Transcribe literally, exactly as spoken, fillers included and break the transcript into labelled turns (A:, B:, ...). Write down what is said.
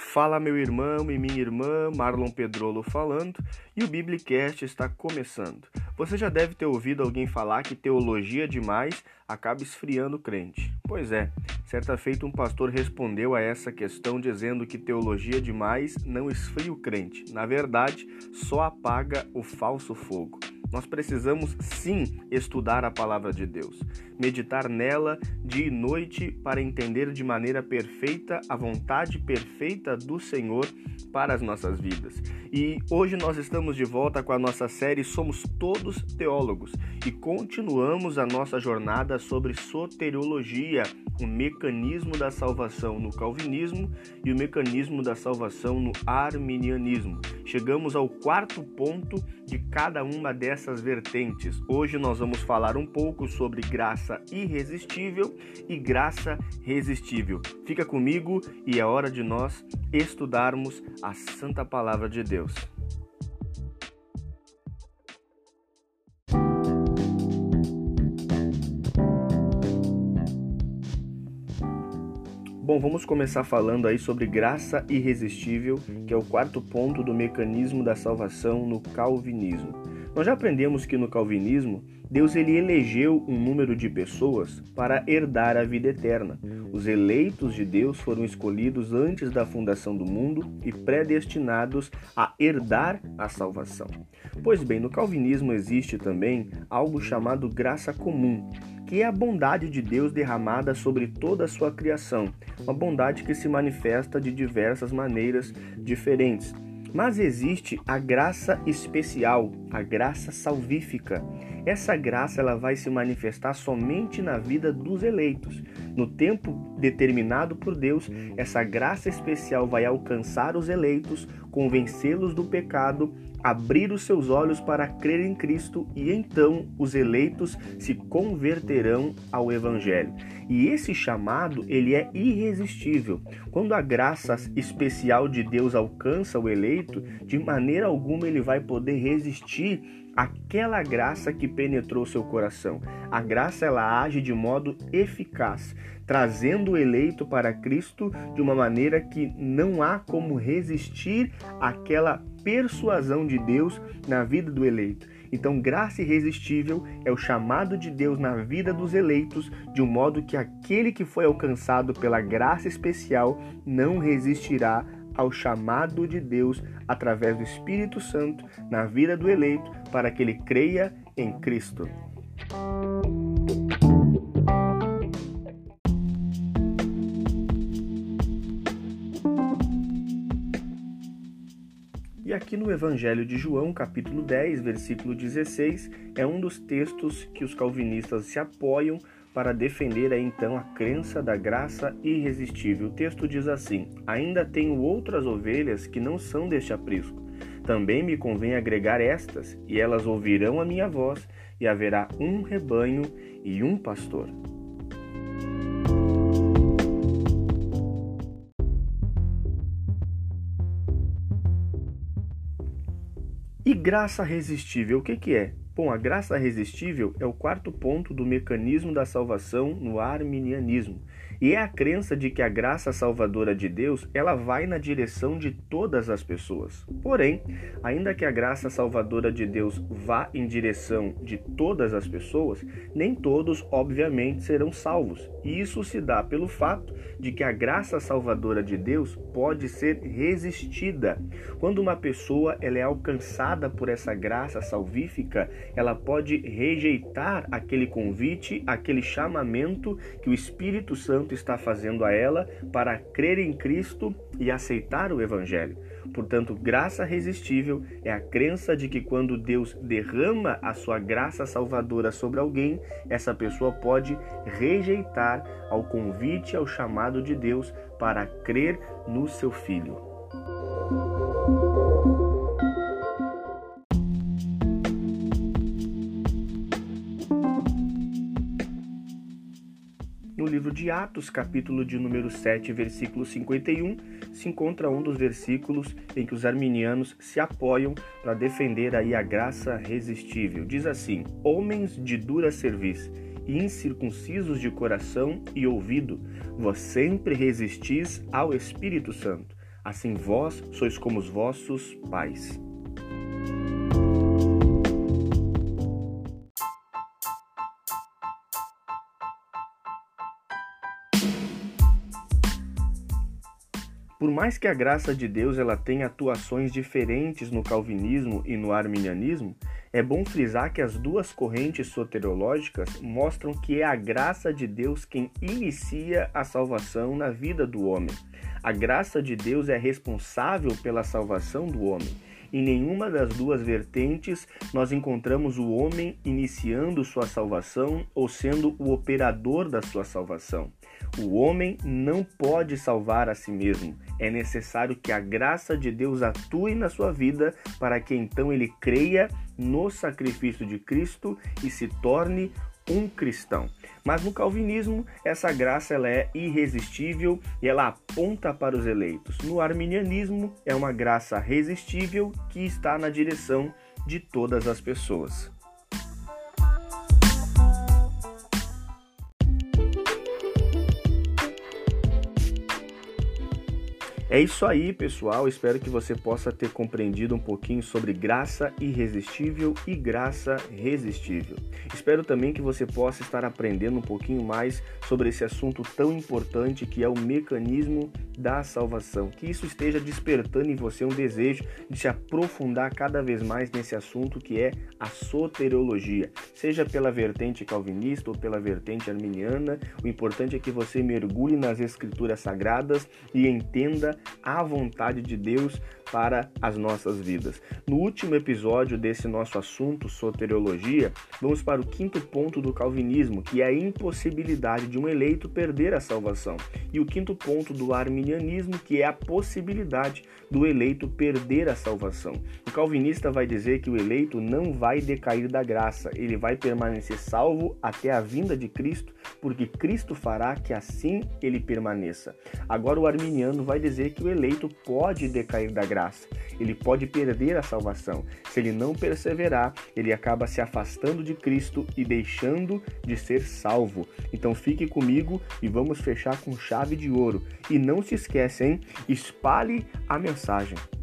A: Fala meu irmão e minha irmã, Marlon Pedrolo falando, e o Biblicast está começando. Você já deve ter ouvido alguém falar que teologia demais acaba esfriando o crente. Pois é, certa feita um pastor respondeu a essa questão dizendo que teologia demais não esfria o crente. Na verdade, só apaga o falso fogo. Nós precisamos sim estudar a palavra de Deus, meditar nela dia e noite para entender de maneira perfeita a vontade perfeita do Senhor para as nossas vidas. E hoje nós estamos de volta com a nossa série Somos Todos Teólogos e continuamos a nossa jornada sobre soteriologia, o mecanismo da salvação no calvinismo e o mecanismo da salvação no arminianismo. Chegamos ao quarto ponto de cada uma dessas vertentes. Hoje nós vamos falar um pouco sobre graça irresistível e graça resistível. Fica comigo e é hora de nós estudarmos a Santa Palavra de Deus. Bom, vamos começar falando aí sobre graça irresistível, que é o quarto ponto do mecanismo da salvação no calvinismo. Nós já aprendemos que no calvinismo, Deus ele elegeu um número de pessoas para herdar a vida eterna. Os eleitos de Deus foram escolhidos antes da fundação do mundo e predestinados a herdar a salvação. Pois bem, no calvinismo existe também algo chamado graça comum, que é a bondade de Deus derramada sobre toda a sua criação, uma bondade que se manifesta de diversas maneiras diferentes. Mas existe a graça especial, a graça salvífica. Essa graça ela vai se manifestar somente na vida dos eleitos. No tempo determinado por Deus, essa graça especial vai alcançar os eleitos, convencê-los do pecado, abrir os seus olhos para crer em Cristo e então os eleitos se converterão ao Evangelho. E esse chamado, ele é irresistível. Quando a graça especial de Deus alcança o eleito, de maneira alguma ele vai poder resistir àquela graça que penetrou seu coração. A graça, ela age de modo eficaz, trazendo o eleito para Cristo de uma maneira que não há como resistir àquela persuasão de Deus na vida do eleito. Então, graça irresistível é o chamado de Deus na vida dos eleitos, de um modo que aquele que foi alcançado pela graça especial não resistirá ao chamado de Deus através do Espírito Santo na vida do eleito para que ele creia em Cristo. E aqui no Evangelho de João, capítulo dez, versículo dezesseis, é um dos textos que os calvinistas se apoiam para defender aí, então a crença da graça irresistível. O texto diz assim: ainda tenho outras ovelhas que não são deste aprisco. Também me convém agregar estas, e elas ouvirão a minha voz, e haverá um rebanho e um pastor. E graça resistível, o que que é? Bom, a graça resistível é o quarto ponto do mecanismo da salvação no arminianismo. E é a crença de que a graça salvadora de Deus, ela vai na direção de todas as pessoas. Porém, ainda que a graça salvadora de Deus vá em direção de todas as pessoas, nem todos, obviamente, serão salvos. E isso se dá pelo fato de que a graça salvadora de Deus pode ser resistida. Quando uma pessoa ela é alcançada por essa graça salvífica, ela pode rejeitar aquele convite, aquele chamamento que o Espírito Santo está fazendo a ela para crer em Cristo e aceitar o Evangelho. Portanto, graça resistível é a crença de que quando Deus derrama a sua graça salvadora sobre alguém, essa pessoa pode rejeitar ao convite, ao chamado de Deus para crer no seu Filho. No livro de Atos, capítulo de número sete, versículo cinquenta e um, se encontra um dos versículos em que os arminianos se apoiam para defender aí a graça resistível. Diz assim: homens de dura cerviz, incircuncisos de coração e ouvido, vós sempre resistis ao Espírito Santo, assim vós sois como os vossos pais. Por mais que a graça de Deus ela tenha atuações diferentes no calvinismo e no arminianismo, é bom frisar que as duas correntes soteriológicas mostram que é a graça de Deus quem inicia a salvação na vida do homem. A graça de Deus é responsável pela salvação do homem. Em nenhuma das duas vertentes nós encontramos o homem iniciando sua salvação ou sendo o operador da sua salvação. O homem não pode salvar a si mesmo. É necessário que a graça de Deus atue na sua vida para que então ele creia no sacrifício de Cristo e se torne um cristão. Mas no calvinismo, essa graça ela é irresistível e ela aponta para os eleitos. No arminianismo, é uma graça resistível que está na direção de todas as pessoas. É isso aí, pessoal. Espero que você possa ter compreendido um pouquinho sobre graça irresistível e graça resistível. Espero também que você possa estar aprendendo um pouquinho mais sobre esse assunto tão importante que é o mecanismo da salvação. Que isso esteja despertando em você um desejo de se aprofundar cada vez mais nesse assunto que é a soteriologia. Seja pela vertente calvinista ou pela vertente arminiana, o importante é que você mergulhe nas escrituras sagradas e entenda a vontade de Deus para as nossas vidas. No último episódio desse nosso assunto, soteriologia, vamos para o quinto ponto do calvinismo, que é a impossibilidade de um eleito perder a salvação. E o quinto ponto do arminianismo, que é a possibilidade do eleito perder a salvação. O calvinista vai dizer que o eleito não vai decair da graça, ele vai permanecer salvo até a vinda de Cristo, porque Cristo fará que assim ele permaneça. Agora o arminiano vai dizer que o eleito pode decair da graça. Ele pode perder a salvação. Se ele não perseverar, ele acaba se afastando de Cristo e deixando de ser salvo. Então fique comigo e vamos fechar com chave de ouro. E não se esqueça, hein? Espalhe a mensagem.